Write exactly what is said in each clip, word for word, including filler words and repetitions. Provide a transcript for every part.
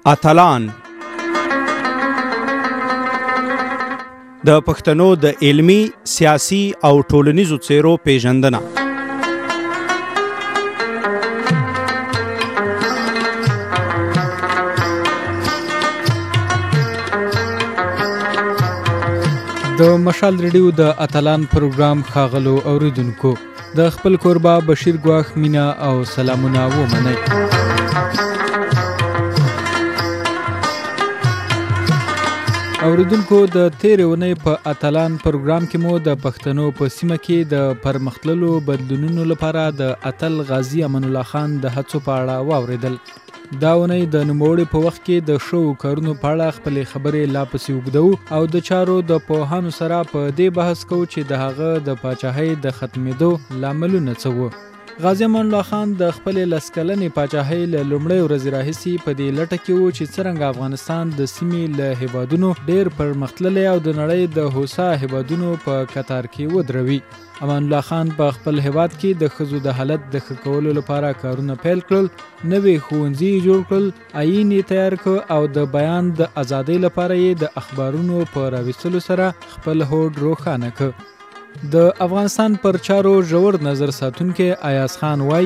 اتلان د پښتنو د علمی، سیاسي او ټولنیزو څیرو پیژندنه. د مشال ریډیو د اتلان پروګرام ښاغلو اوریدونکو، د خپل کوربه بشیر ګواښ مینا او سلامونه ومنئ. اوریدونکو، د تیرې اونۍ په اتلان پروګرام کې مو د پښتنو په سیمه کې د پرمختللو بدلونونو لپاره د اتل غازي امان الله خان د هڅو په اړه واوریدل. دا اونۍ د نوموړي په وخت کې د شوو کارونو په اړه خپلې خبرې لا پسې اوږدو او د چارو د پوهانو سره په دې بحث کوو چې د هغه د پاچاهۍ د ختمېدو لاملونه څه وو. غازي امان الله خان د خپلې لس کلنې پاچاهۍ له لومړۍ ورځې راهیسې په دې لټه کې وو چې څرنګه افغانستان د سیمې له هیوادونو ډېر پرمختللی او د نړۍ د هوسا هیوادونو په کتار کې ودروي. امان الله خان په خپل هیواد کې د ښځو د حالت د ښه کولو لپاره کارونه پیل کړل، نوې ښوونځي جوړ کړل، آیین یې تیار کړ او د بیان د ازادۍ لپاره یې د اخبارونو په راویستلو سره خپل هوډ روښانه کړ. د افغانستان پر چارو ژور نظر ساتونکی ایاز خان وای: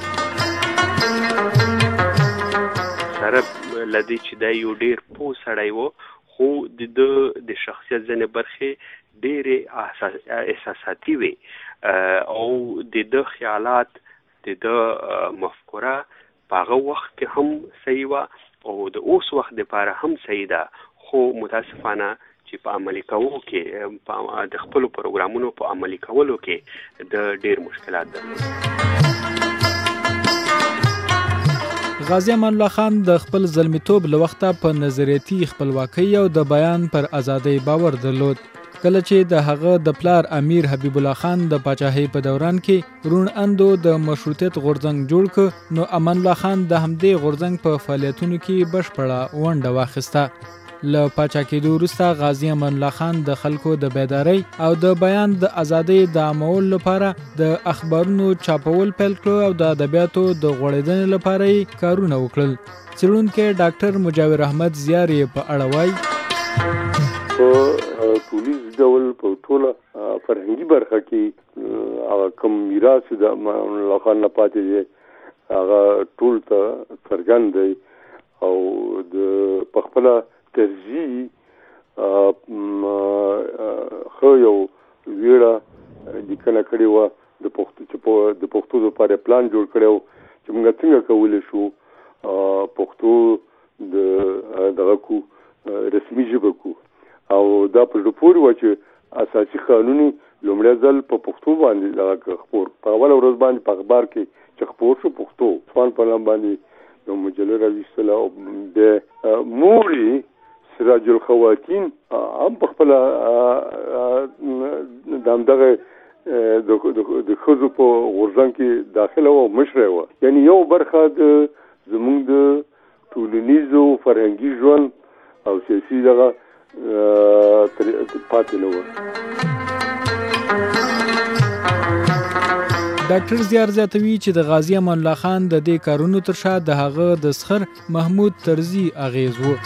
سره لدی چې دا یو ډیر پوه سړی و، خو د د شخصیت ځینې برخې ډېرې احساساتي وي او د د خیالات د د مفکوره په هغه وخت کې هم صحیح وه او د اوس وخت دپاره هم صحیح ده، خو متاسفانه چې په عملي کولو کې د خپلو پروګرامونو په عملي کولو کې د ډېر مشکلات درلود. غازي امان الله خان د خپل زلمیتوب له وخته په نظریاتي خپلواکۍ او د بیان پر ازادۍ باور درلود. کله چې د هغه د پلار امیر حبیب الله خان د پاچاهۍ په دوران کې روڼ اندو د مشروطیت غورځنګ جوړ کړ، نو امان الله خان د همدې غورځنګ په فعالیتونو کې بشپړه ونډه واخیسته. له پاچا کېدو وروسته غازي امان الله خان د خلکو د بیدارۍ او د بیان د ازادۍ د عامولو لپاره د اخبارونو چاپول پیل کړو او د ادبیاتو د غوړېدنې لپاره یې کارونه وکړل. څېړونکی ډاکټر مجاور احمد زیار یې په اړه وایي: په ټولیز ډول په ټوله فرهنګي برخه کې هغه کوم میراث د امان الله خان نه پاتې دی هغه ټول ته څرګند دی او د پخپله ترجیح ښه یو ویړه لیکنه کړې وه د پښتو چې د پښتو دپاره پلان جوړ کړی و چې موږ څنګه کولی شو پښتو د دغه کو رسمي ژبه کو او دا په زړه پورې وه چې اساسي قانون لومړی ځل په پښتو باندې دغه خپور په اوله ورځ باندې په اخبار کې چې خپور شو پښتو ځوان په نام باندې یو مجله راویستله او د موري سراج الخواتین هم په خپله د همدغه د ښځو په غورځنګ کې داخله وه او مشره وه، یعنې یو برخه د زموږ د ټولنیزو فرهنګي ژوند او سیاسي دغه پاتې نه وه. ډاکټر زیار زیاتوي چې د غازي امان الله خان د دې کارونو تر شا د هغه د سخر محمود طرزي اغیز و.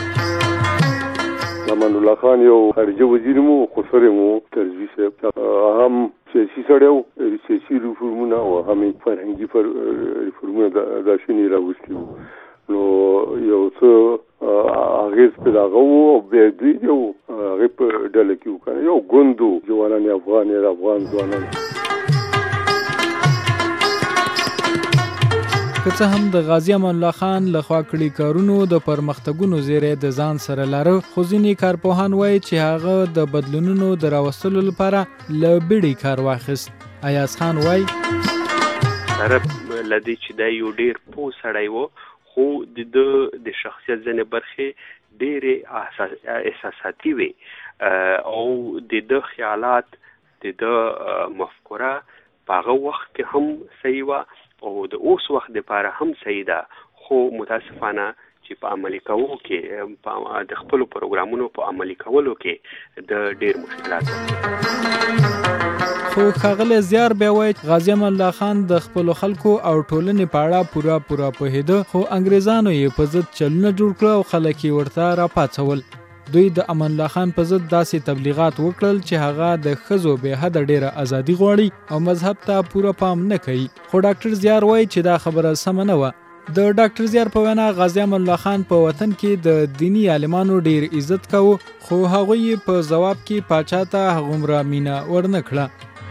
امان الله خان یو خارجه وزیر مو، خسر مو طرزي صاحب هم سیاسي سړی و، سیاسي ریفورمونه او هم فرهنګي ریفورمونه دا شنې راوستي وو، نو یو څه اغیز په دغه و او بیا دوی یو هغې په ډله کې و کنه یو ګوند و ځوانان افغان د افغان ځوانان. که څه هم د غازي امان الله خان له خوا کړي کارونو د پرمختګونو زیری د ځان سره لاره، خو ځینې کارپوهان وایي چې هغه د بدلونونو د راوستلو لپاره له بیړې کار واخیست. ایاز خان وایي: سره لدی چې دا یو ډیر پوه سړی و، خو د د د شخصیت ځینې برخې ډېرې احساساتي وي او د د خیالات د د مفکوره په هغه وخت کې هم صحیح وه او د اوس وخت دپاره هم صحیح ده، خو متاسفانه چې په عملي کولو کې د خپلو پروګرامونو په عملي کولو کې د ډېر مشکلات درلود. خو ښاغلی زیار بیا وایي غازي امان الله خان د خپلو خلکو او ټولنې په اړه پوره پوره پوهېده، خو انګریزانو یې په ضد چلونه جوړ کړه او خلک یې ورته راپاڅول. دوی د امان الله خان په ضد داسې تبلیغات وکړل چې هغه د ښځو بې حده ډیره ازادي غواړي او مذهب ته پوره پام نه کوي. خو ډاکټر زیار وایي چې دا خبره سمه نه وه. د ډاکټر زیار په وینا غازي امان الله خان په وطن کې د دینی عالمانو ډیر عزت کاوه، خو هغوی په ځواب کې پاچا ته هغومره مینه ورنه کړه.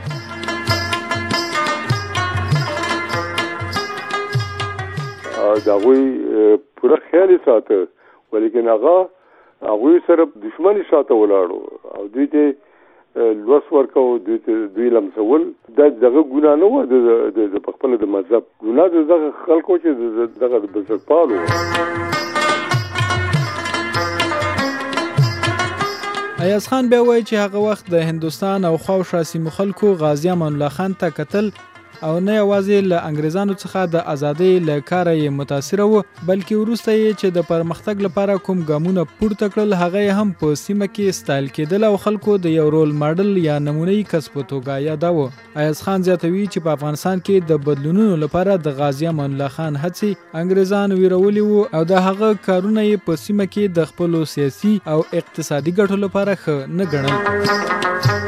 دا هغوی پوره خیال یې ساته، ولیکن هغه هغوی سره دشمني شاته ولاړو او دوی ته لوس ورکاو، دوی ته دوی لمسول. دا دغه ګناه نه وه د پخپله د مذهب، ګناه د دغه خلکو چې دغه د بنسټپالو وه. ایاز خان بیا وایي چې هغه وخت د هندوستان او خواوشا سیمو خلکو غازي امان الله خان ته کتل او نه یوازې له انګریزانو څخه د ازادۍ له کاره یې متاثره و، بلکې وروسته یې چې د پرمختګ لپاره کوم ګامونه پورته کړل هغه یې هم په سیمه کې ستایل کېدل او خلکو د یو رول ماډل یا نمونه‌یي کس په توګه یاداوه. ایاز خان زیاتوي چې په افغانستان کې د بدلونونو لپاره د غازي امان الله خان هڅې انګریزان ویرولي وو او د هغه کارونه یې په سیمه کې د خپلو سیاسي او اقتصادي ګټو لپاره ښه نه ګڼل.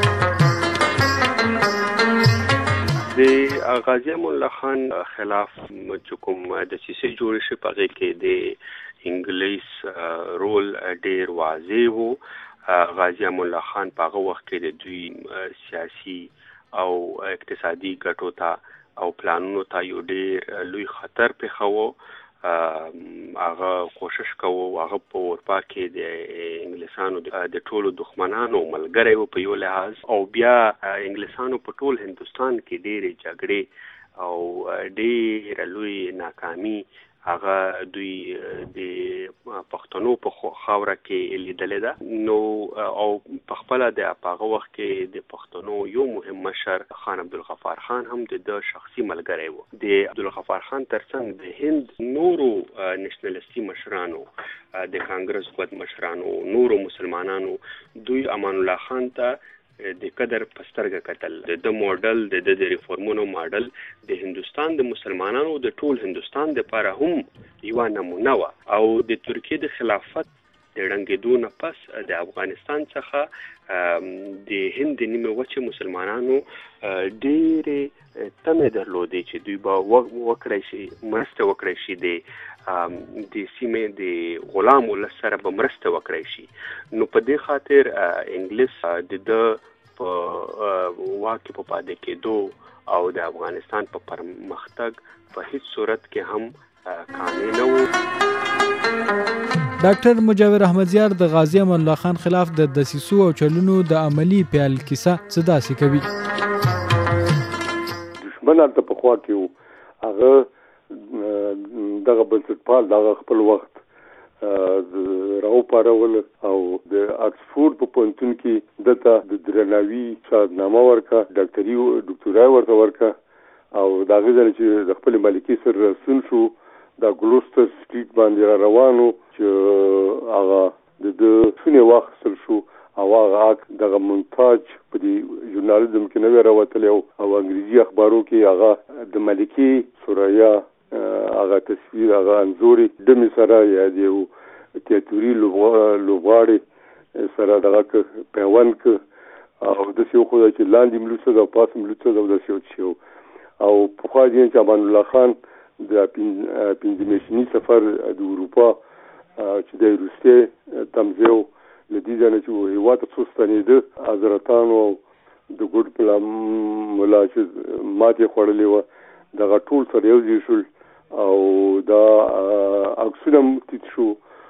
د غازي امان الله خان خلاف چې کوم دسیسې جوړې شوې په هغې کې د انګلیس رول ډېر واضح و. غازي امان الله خان په هغه وخت کې د دوی سیاسي او اقتصادي ګټو ته او پلانونو ته یو ډېر لوی خطر پېښاوه. هغه کوشش کوو هغه په اروپا کې د انګلیسانو د ټولو دښمنانو ملګری و په یو لحاظ، او بیا انګلیسانو په ټول هندوستان کې ډېرې جګړې او ډېره لوی ناکامي هغه دوی د پښتنو په خاوره کې لیدلې ده. نو او په خپله د هغه وخت کې د پښتنو یو مهم مشر خان عبدالغفار خان هم د ده شخصي ملګری و. د عبدالغفار خان ترڅنګ د هند نورو نېشنلستي مشرانو، د کانګرس ګوند مشرانو، نورو مسلمانانو دوی امان الله خان ته د قدر په سترګه کتل. د د موډل د د ریفورمونو موډل د هندوستان د مسلمانانو د ټول هندوستان دپاره هم یوه نمونه وه، او د ترکیې د خلافت د ړنګېدو نه پس د افغانستان څخه د هند د نیمې وچې مسلمانانو ډېرې تمې درلودې چې دوی به وکړی شي مرسته وکړی شي د د سیمې د غلام ولس سره به مرسته وکړی شي. نو په دې خاطر انګلیس د ده په واک کې په پاتې کېدو او د افغانستان په پرمختګ په هیڅ صورت کې هم قانع نه و. ډاکټر مجاور احمد زیار د غازي امان الله خان خلاف د دسیسو او چلونو د عملی پیل کیسه څه داسې کوي. دښمن هلته پخوا کې و، هغه دغه بنسټپال دغه خپل وخت راوپارول او د اکسفورډ په پوهنتون کې دته د درناوي شهادتنامه ورکه، ډاکټري ډاکټورای ورته ورکه، او د هغې ځای چې د خپلې ملکې سره راستون شو دا ګلوستر سټریټ باندې را روانو چې هغه د ده څونې واخیستل شو او هغه دغه مونتاج په دې ژورنالیزم کې نه وی راوتلی او انګریزي اخبارو کې هغه د ملکې ثریا هغه تصویر هغه انځوري دمې سره یا د یو تیاتوري لوبغاړي سره دغه پیوند که او داسې وښوده چې لاندې ملوڅه ده او پاسه ملوڅه ده او داسې یو شی و. او پخوا دي چې امان الله خان د پنځمېشني سفر د اروپا چې د روسیې تمځای و له دې ځای نه چې هېواد ته څو ستنېده حضرتانو او د ګوډ پلا ملا چې ماتې خوړلې وه دغه ټول سره یو ځای شول او دا عکسونه هم تیت شو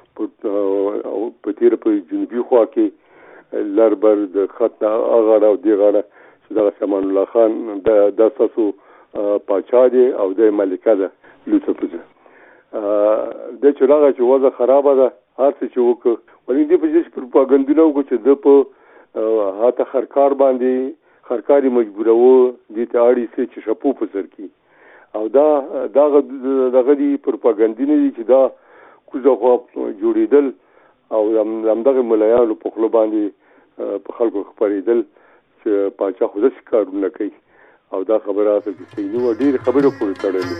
په تېره په جنوبي خوا کې لر بر د خط نه هغه غاړه او دې غاړه چې دغه امان الله خان دا ستاسو پاچا دی او د ملکه ده لوڅه پوځه د چې راغی چې وضع خرابه ده هر څه چې وکړه ولې دې په دې پروپاګنډونه وکړو چې ده په هاته خرکار باندې خرکاري مجبوروه دې ته اړ ایسي چې شپو په سر کړي او دا دغه دي پروپاګنډونه دي چې دا کوزه خوا جوړېدل او همدغه ملایانو په خوله باندې په خلکو خپرېدل چې پاچا خو داسې کارونه کوي او دا خبره اصل چې صحیح نه وه ډېرې خبرې پورې تړلې.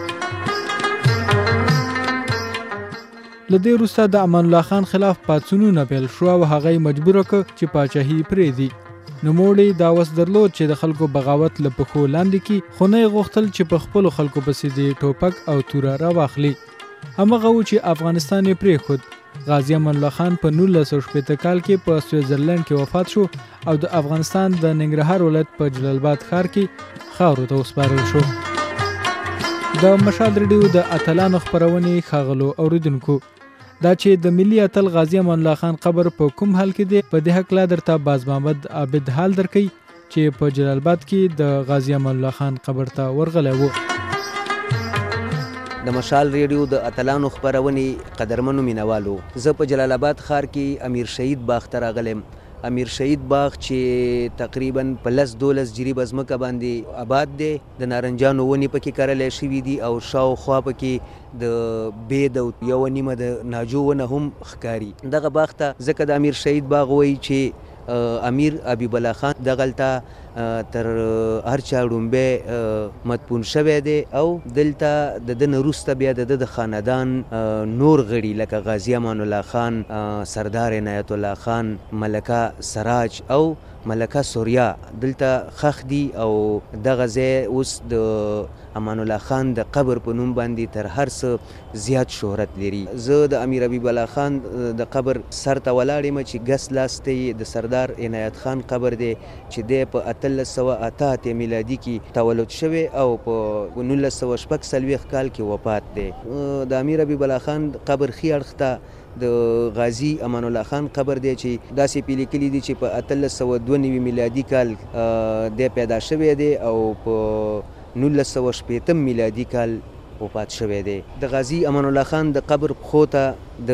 له دې وروسته د امان الله خان خلاف پاڅونونه پیل شو او هغه یې مجبوره کړ چې پاچاهي پرېږدي. نوموړي دا وس درلود چې د خلکو بغاوت له پښو لاندې کړي، خو نه یې غوښتل چې په خپلو خلکو پسې د ټوپک او توره راواخلي. همغه و چې افغانستان یې پرېښود. غازي امان الله خان په نولس سوه شپېته کال کې په سویټزرلند کې وفات شو او د افغانستان د ننګرهار ولایت په جلال آباد ښار کې خاورو ته وسپارل شو. د مشال ریډیو د اتلانو خپرونې ښاغلو اوریدونکو، دا چې د ملي اتل غازي امان الله خان قبر په کوم حال کې دی، په دې هکله درته باز محمد عابد حال درکوي چې په جلال آباد کې د غازي امان الله خان قبر ته ورغلی و. د مشال ریډیو د اتلانو خپرونې قدرمنو مینوالو، زه په جلال آباد ښار کې امیر شهید باغ ته راغلم. امیر شهید باغ چې تقریبا په لس دولس جریبه ځمکه باندې آباد دی، د نارنجانو ونې پکې کرلی شوي دي او شاوخوا پکې د بید او یوه نیمه د ناجو ونه هم ښکاري. دغه باغ ته ځکه د امیر شهید باغ وایي چې امیر حبیب الله خان دغلته تر هر چا وړومبی مدفون شوی دی او دلته د ده نه وروسته بیا د ده د خاندان نور غړي لکه غازي امان الله خان، سردار عنایت الله خان، ملکه سراج او ملکه سوریا دلته خښ دي او دغه ځای اوس د امان الله خان د قبر په نوم باندې تر هر څه زیات شهرت لري. زه د امیر حبیب الله خان د قبر سر ته ولاړ یم چې ګس لاس ته د سردار عنایت خان قبر دی چې دی په اتلس سوه اته اتیا میلادي کې تولد شوی او په نولس سوه شپږ څلوېښت کال کې وفات دی. د امیر حبیب الله خان قبر ښي اړخ ته د غازي امان الله خان قبر دی چې داسې پې لیکلي دي چې په اتلس سوه دوه نوي میلادي کال دی پیدا شوی دی او په نولس سوه شپېتم میلادي کال وفات شوی دی. د غازي امان الله خان د قبر پښو ته د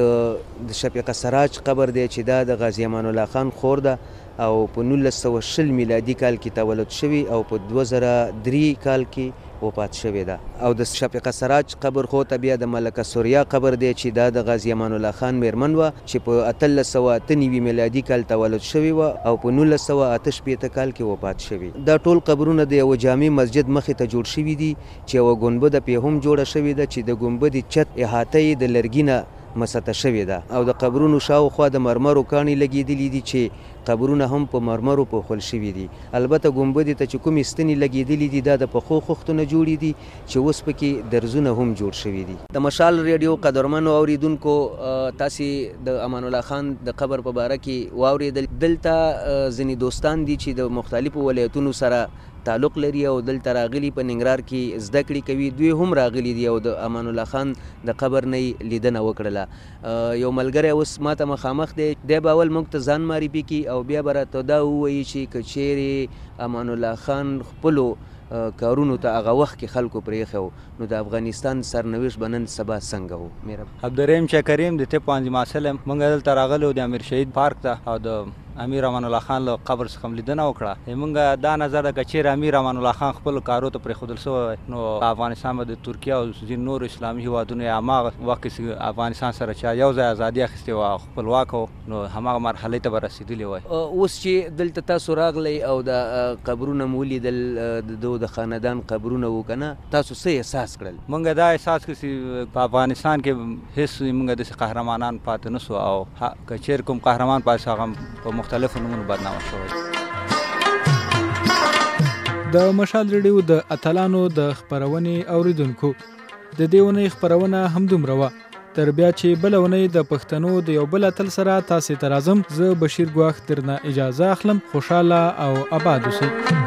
شفیقه سراج قبر دی چې دا د غازي امان الله خان خور ده او په نولس سوه شل میلادي کال کې تولد شوی او په دوه زره درې کال کې وفات شوی ده. او د شفیقه سراج قبر خو ته بیا د ملکه سوریا قبر دی چې دا د غازي امان الله خان میرمن وه چې په اتلس سوه اته نوي میلادي کال تولد شوی وه او په نولس سوه اته شپېته کال کې وفات شوی. دا ټول قبرونه د یوه جامع مسجد مخې ته جوړ شوي دي چې یوه ګنبده پې هم جوړه شوې ده چې د ګنبدې چت احاطه یې د لرګي نه مسطح شوې ده او د قبرونو شاوخوا د مرمرو کاڼي لګېدلي دي چې قبرونه هم په مرمرو پوښل شوي دي. البته ګنبدې ته چې کومې ستنې لګېدلي دي دا د پخو خښتونه جوړې دي چې اوس پکې درزونه هم جوړ شوي دي. د مشال ریډیو قدرمنو اوریدونکو، تاسې د امان الله خان د قبر په باره کې واورېدل. دلته ځینې دوستان دي چې د مختلفو ولایتونو سره تعلق لري او دلته راغلي په ننګرهار کې زده کړې کوي، دوی هم راغلي دي او د امان الله خان د قبر نه یې لیدنه وکړله. یو ملګری اوس ما ته مخامخ دی، دی به اول موږ ته ځان معرفي کړي او بیا به راته دا ووایي چې که چیرې امان الله خان خپلو کارونو ته هغه وخت کې خلکو پرېښی و نو د افغانستان سرنوشت به نن سبا څنګه و؟ عبدالرحیم چکریم د طب پوهنځي محصل یم. موږ دلته راغلي وو د امیر شهید پارک ته او د امیر امان الله خان له قبر څخه هم لیدنه وکړه. موږ دا نظر ده که چیرې امیر امان الله خان خپلو کارو ته پرېښودل سوی نو افغانستان به د ترکیه او ځینې نورو اسلامي هېوادونو یا هماغه وخت کې افغانستان سره چا یو ځای ازادي اخیستې وه او خپلواک و نو هماغه مرحلې ته به رسېدلي وای. اوس چې دلته تاسو راغلی او د قبرونه مو ولیدل، د ده د خاندان قبرونه و که نه، تاسو څه احساس کړل؟ موږ دا احساس کړو چې په افغانستان کې هېڅ موږ داسې قهرمانان پاتې نه سو او که چیرې کوم قهرمان پاتې هغه په مختلفو نومونو بدنامه شوی. د مشال ریډیو د اتلانو د خپرونې اوریدونکو، د دې اونۍ خپرونه همدومره وه. تر بیا چې بله اونۍ د پښتنو د یو بل اتل سره تاسې ته راځم، زه بشیر ګواښ درنه اجازه اخلم. خوشحاله او آباد اوسئ.